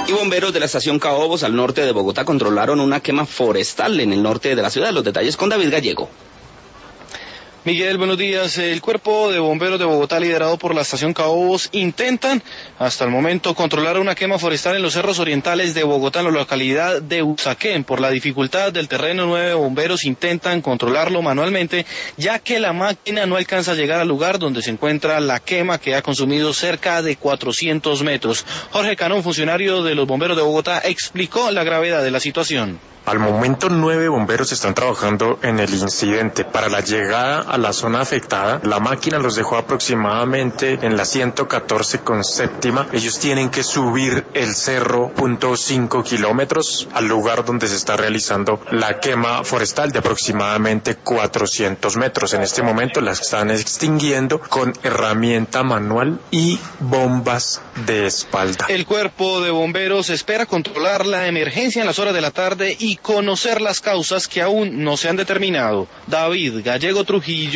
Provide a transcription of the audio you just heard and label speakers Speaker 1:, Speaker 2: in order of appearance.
Speaker 1: Y bomberos de la estación Caobos al norte de Bogotá controlaron una quema forestal en el norte de la ciudad. Los detalles con David Gallego.
Speaker 2: Miguel, buenos días. El cuerpo de bomberos de Bogotá, liderado por la estación Caobos, intentan hasta el momento controlar una quema forestal en los cerros orientales de Bogotá, en la localidad de Usaquén. Por la dificultad del terreno, 9 bomberos intentan controlarlo manualmente, ya que la máquina no alcanza a llegar al lugar donde se encuentra la quema, que ha consumido cerca de 400 metros. Jorge Canón, funcionario de los bomberos de Bogotá, explicó la gravedad de la situación.
Speaker 3: Al momento 9 bomberos están trabajando en el incidente. Para la llegada a la zona afectada, la máquina los dejó aproximadamente en la 114 con séptima. Ellos tienen que subir el cerro 0.5 kilómetros al lugar donde se está realizando la quema forestal de aproximadamente 400 metros. En este momento las están extinguiendo con herramienta manual y bombas de espalda.
Speaker 2: El cuerpo de bomberos espera controlar la emergencia en las horas de la tarde y conocer las causas que aún no se han determinado. David Gallego Trujillo.